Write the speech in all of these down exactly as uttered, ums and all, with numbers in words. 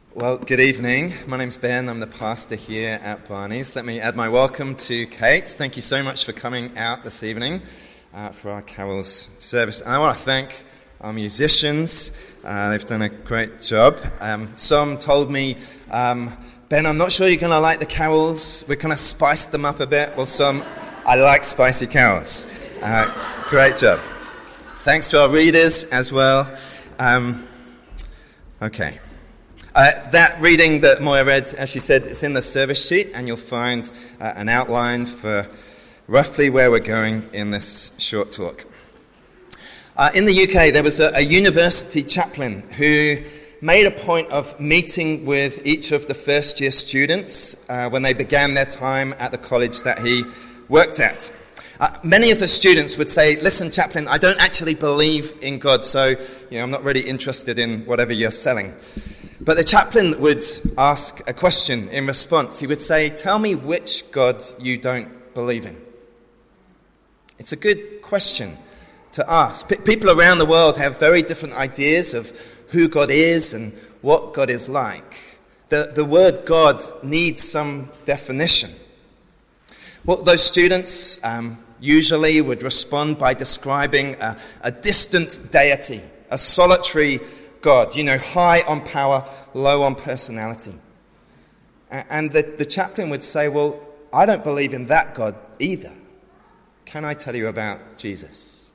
Well, good evening. My name's Ben. I'm the pastor here at Barney's. Let me add my welcome to Kate. Thank you so much for coming out this evening uh, for our carols service. And I want to thank our musicians. Uh, they've done a great job. Um, some told me, um, Ben, I'm not sure you're going to like the carols. We're going to spice them up a bit. Well, some, I like spicy carols. Uh, great job. Thanks to our readers as well. Um, okay. Uh, that reading that Moya read, as she said, it's in the service sheet, and you'll find uh, an outline for roughly where we're going in this short talk. Uh, in the U K, there was a, a university chaplain who made a point of meeting with each of the first-year students uh, when they began their time at the college that he worked at. Uh, many of the students would say, listen, chaplain, I don't actually believe in God, so you know, I'm not really interested in whatever you're selling. But the chaplain would ask a question in response. He would say, tell me which God you don't believe in. It's a good question to ask. P- people around the world have very different ideas of who God is and what God is like. The, the word God needs some definition. Well, those students um, usually would respond by describing a, a distant deity, a solitary God, you know, high on power, low on personality. And the, the chaplain would say, well, I don't believe in that God either. Can I tell you about Jesus?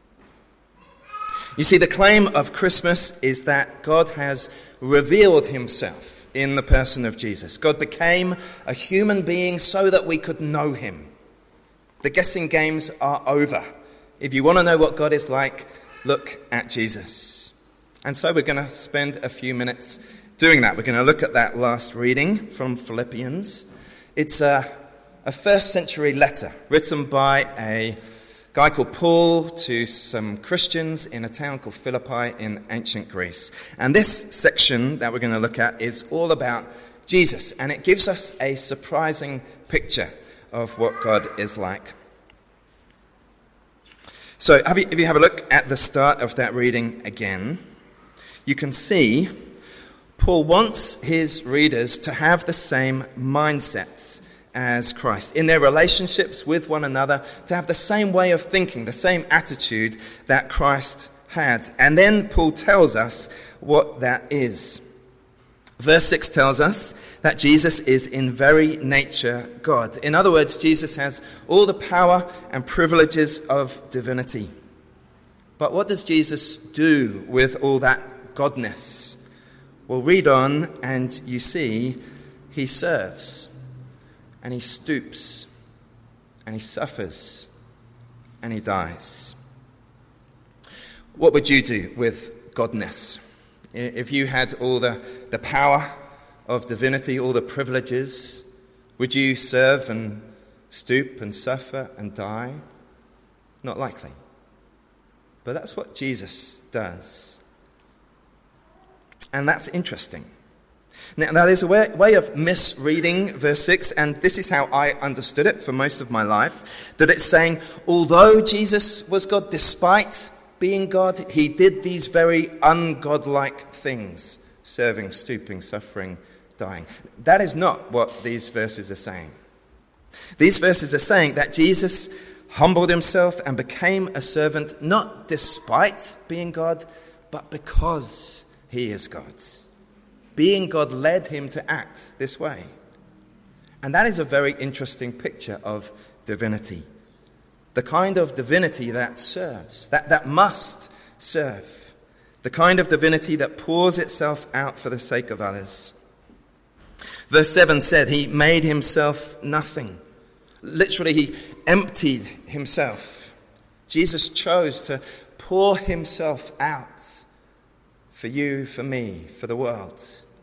You see, the claim of Christmas is that God has revealed himself in the person of Jesus. God became a human being so that we could know him. The guessing games are over. If you want to know what God is like, look at Jesus. And so we're going to spend a few minutes doing that. We're going to look at that last reading from Philippians. It's a, a first century letter written by a guy called Paul to some Christians in a town called Philippi in ancient Greece. And this section that we're going to look at is all about Jesus. And it gives us a surprising picture of what God is like. So have you, if you have a look at the start of that reading again, you can see Paul wants his readers to have the same mindset as Christ. In their relationships with one another, to have the same way of thinking, the same attitude that Christ had. And then Paul tells us what that is. Verse six tells us that Jesus is in very nature God. In other words, Jesus has all the power and privileges of divinity. But what does Jesus do with all that godness? Well, read on and you see he serves and he stoops and he suffers and he dies. What would you do with godness? If you had all the, the power of divinity, all the privileges, would you serve and stoop and suffer and die? Not likely. But that's what Jesus does. And that's interesting. Now, now there's a way, way of misreading verse six, and this is how I understood it for most of my life, that it's saying, although Jesus was God, despite being God, he did these very ungodlike things, serving, stooping, suffering, dying. That is not what these verses are saying. These verses are saying that Jesus humbled himself and became a servant, not despite being God, but because he is God. Being God led him to act this way. And that is a very interesting picture of divinity. The kind of divinity that serves, that, that must serve. The kind of divinity that pours itself out for the sake of others. Verse seven said, he made himself nothing. Literally, he emptied himself. Jesus chose to pour himself out for you, for me, for the world.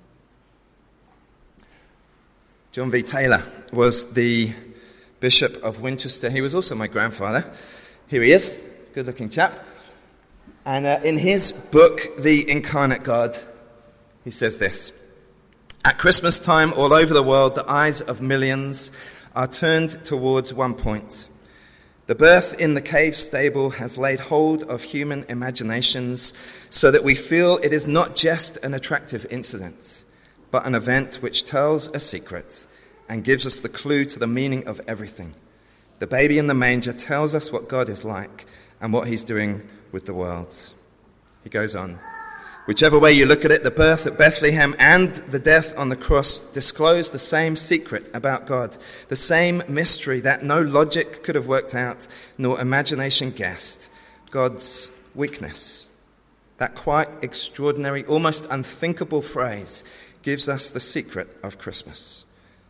John V. Taylor was the Bishop of Winchester. He was also my grandfather. Here he is, good-looking chap. And uh, in his book, The Incarnate God, he says this: at Christmas time, all over the world, the eyes of millions are turned towards one point. The birth in the cave stable has laid hold of human imaginations so that we feel it is not just an attractive incident, but an event which tells a secret and gives us the clue to the meaning of everything. The baby in the manger tells us what God is like and what he's doing with the world. He goes on. Whichever way you look at it, the birth at Bethlehem and the death on the cross disclose the same secret about God, the same mystery that no logic could have worked out, nor imagination guessed, God's weakness. That quite extraordinary, almost unthinkable phrase gives us the secret of Christmas.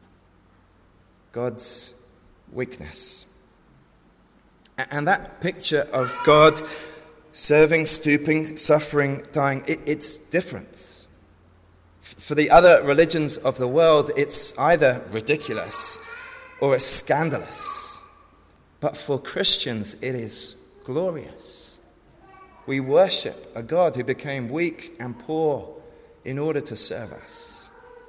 God's weakness. And that picture of God serving, stooping, suffering, dying, it, it's different. For the other religions of the world, it's either ridiculous or it's scandalous. But for Christians, it is glorious. We worship a God who became weak and poor in order to serve us.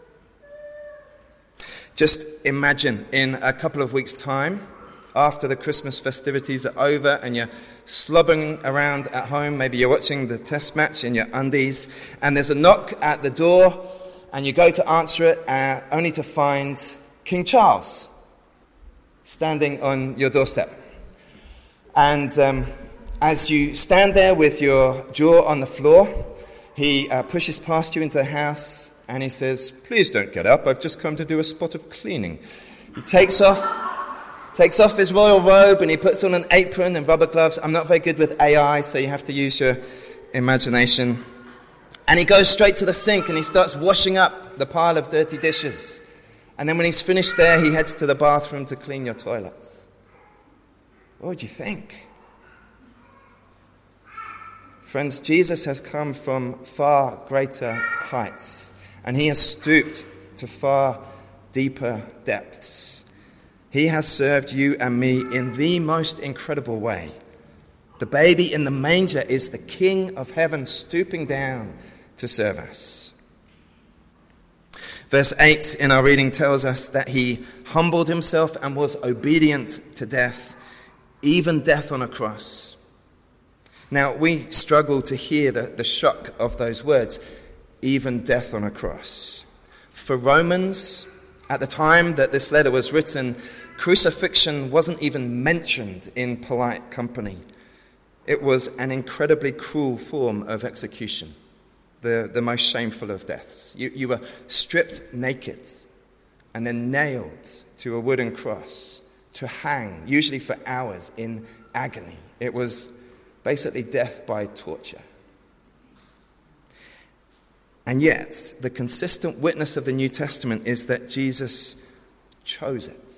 Just imagine in a couple of weeks' time, after the Christmas festivities are over and you're slobbering around at home, maybe you're watching the test match in your undies, and there's a knock at the door, and you go to answer it, uh, only to find King Charles standing on your doorstep. And um, as you stand there with your jaw on the floor, he uh, pushes past you into the house, and he says, "Please don't get up, I've just come to do a spot of cleaning." He takes off Takes off his royal robe and he puts on an apron and rubber gloves. I'm not very good with A I, so you have to use your imagination. And he goes straight to the sink and he starts washing up the pile of dirty dishes. And then when he's finished there, he heads to the bathroom to clean your toilets. What would you think? Friends, Jesus has come from far greater heights, and he has stooped to far deeper depths. He has served you and me in the most incredible way. The baby in the manger is the King of heaven stooping down to serve us. Verse eight in our reading tells us that he humbled himself and was obedient to death, even death on a cross. Now, we struggle to hear the, the shock of those words, even death on a cross. For Romans, at the time that this letter was written, crucifixion wasn't even mentioned in polite company. It was an incredibly cruel form of execution, the, the most shameful of deaths. You, you were stripped naked and then nailed to a wooden cross to hang, usually for hours, in agony. It was basically death by torture. And yet, the consistent witness of the New Testament is that Jesus chose it.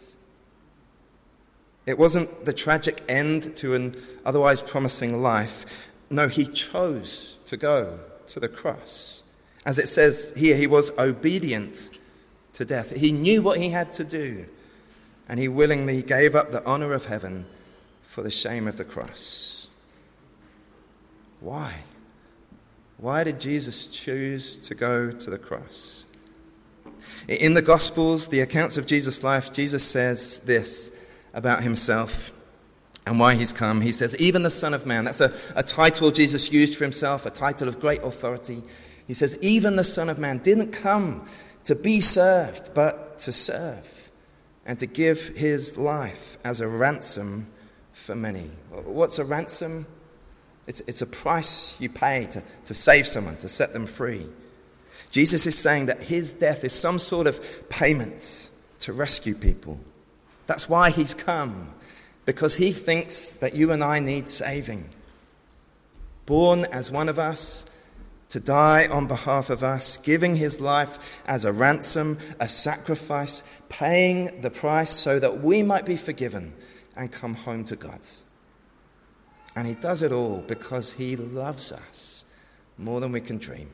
It wasn't the tragic end to an otherwise promising life. No, he chose to go to the cross. As it says here, he was obedient to death. He knew what he had to do, and he willingly gave up the honor of heaven for the shame of the cross. Why? Why did Jesus choose to go to the cross? In the Gospels, the accounts of Jesus' life, Jesus says this about himself and why he's come. He says, even the Son of Man, that's a, a title Jesus used for himself, a title of great authority. He says, even the Son of Man didn't come to be served, but to serve and to give his life as a ransom for many. What's a ransom? It's, it's a price you pay to, to save someone, to set them free. Jesus is saying that his death is some sort of payment to rescue people. That's why he's come, because he thinks that you and I need saving. Born as one of us, to die on behalf of us, giving his life as a ransom, a sacrifice, paying the price so that we might be forgiven and come home to God. And he does it all because he loves us more than we can dream.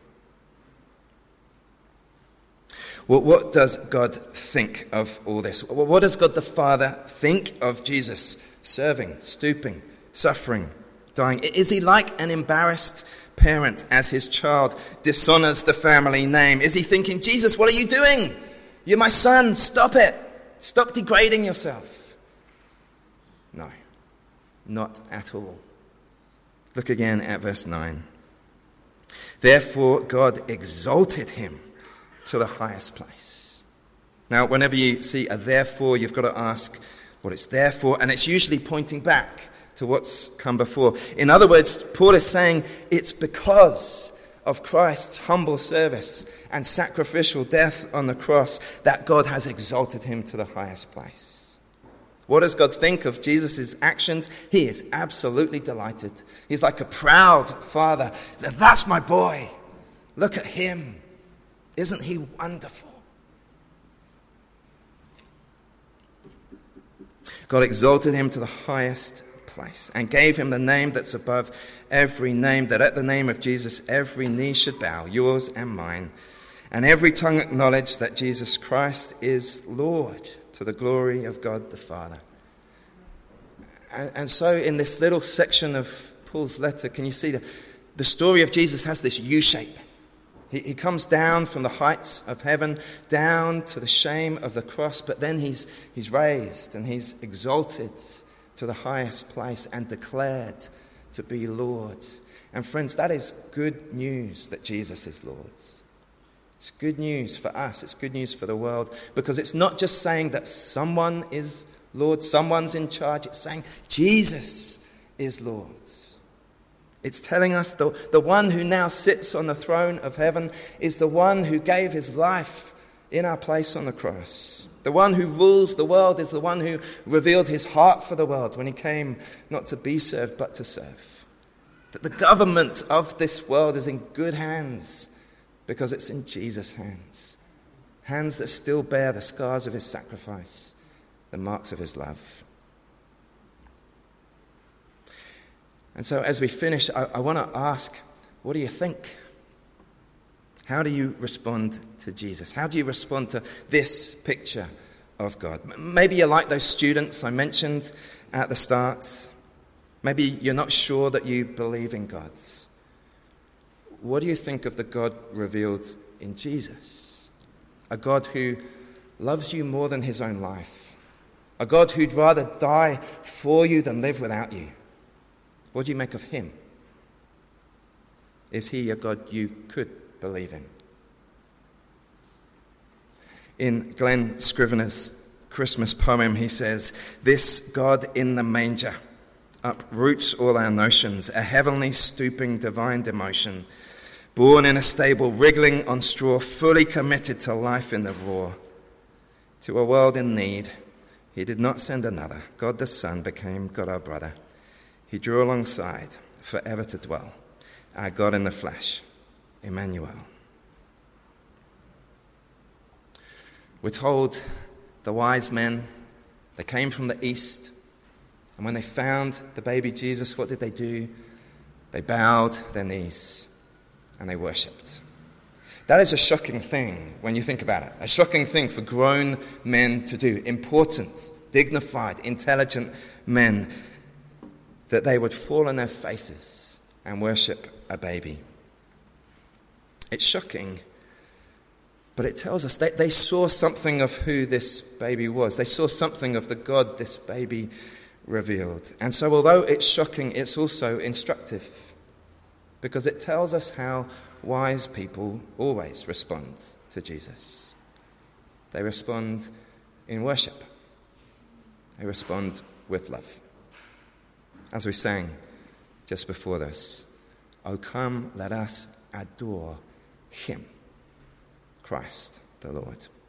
Well, what does God think of all this? What does God the Father think of Jesus serving, stooping, suffering, dying? Is he like an embarrassed parent as his child dishonors the family name? Is he thinking, Jesus, what are you doing? You're my son, stop it. Stop degrading yourself. No, not at all. Look again at verse nine. Therefore God exalted him to the highest place. Now, whenever you see a therefore, you've got to ask what it's there for, and it's usually pointing back to what's come before. In other words, Paul is saying it's because of Christ's humble service and sacrificial death on the cross that God has exalted him to the highest place. What does God think of Jesus' actions? He is absolutely delighted. He's like a proud father. That's my boy. Look at him. Isn't he wonderful? God exalted him to the highest place and gave him the name that's above every name, that at the name of Jesus every knee should bow, yours and mine, and every tongue acknowledge that Jesus Christ is Lord, to the glory of God the Father. And, and so in this little section of Paul's letter, can you see the, the story of Jesus has this U-shape. He, he comes down from the heights of heaven, down to the shame of the cross, but then he's, he's raised and he's exalted to the highest place and declared to be Lord. And friends, that is good news that Jesus is Lord. It's good news for us. It's good news for the world, because it's not just saying that someone is Lord, someone's in charge. It's saying Jesus is Lord. It's telling us the, the one who now sits on the throne of heaven is the one who gave his life in our place on the cross. The one who rules the world is the one who revealed his heart for the world when he came not to be served but to serve. That the government of this world is in good hands because it's in Jesus' hands. Hands that still bear the scars of his sacrifice, the marks of his love. And so as we finish, I, I want to ask, what do you think? How do you respond to Jesus? How do you respond to this picture of God? Maybe you're like those students I mentioned at the start. Maybe you're not sure that you believe in God. What do you think of the God revealed in Jesus? A God who loves you more than his own life. A God who'd rather die for you than live without you. What do you make of him? Is he a God you could believe in? In Glenn Scrivener's Christmas poem, he says, "This God in the manger uproots all our notions, a heavenly stooping divine demotion, born in a stable, wriggling on straw, fully committed to life in the raw. To a world in need, he did not send another. God the Son became God our brother. He drew alongside, forever to dwell, our God in the flesh, Emmanuel." We're told the wise men, they came from the east, and when they found the baby Jesus, what did they do? They bowed their knees and they worshipped. That is a shocking thing when you think about it. A shocking thing for grown men to do. Important, dignified, intelligent men, that they would fall on their faces and worship a baby. It's shocking, but it tells us that they saw something of who this baby was. They saw something of the God this baby revealed. And so although it's shocking, it's also instructive, because it tells us how wise people always respond to Jesus. They respond in worship. They respond with love. As we sang just before this, "Oh, come, let us adore him, Christ the Lord."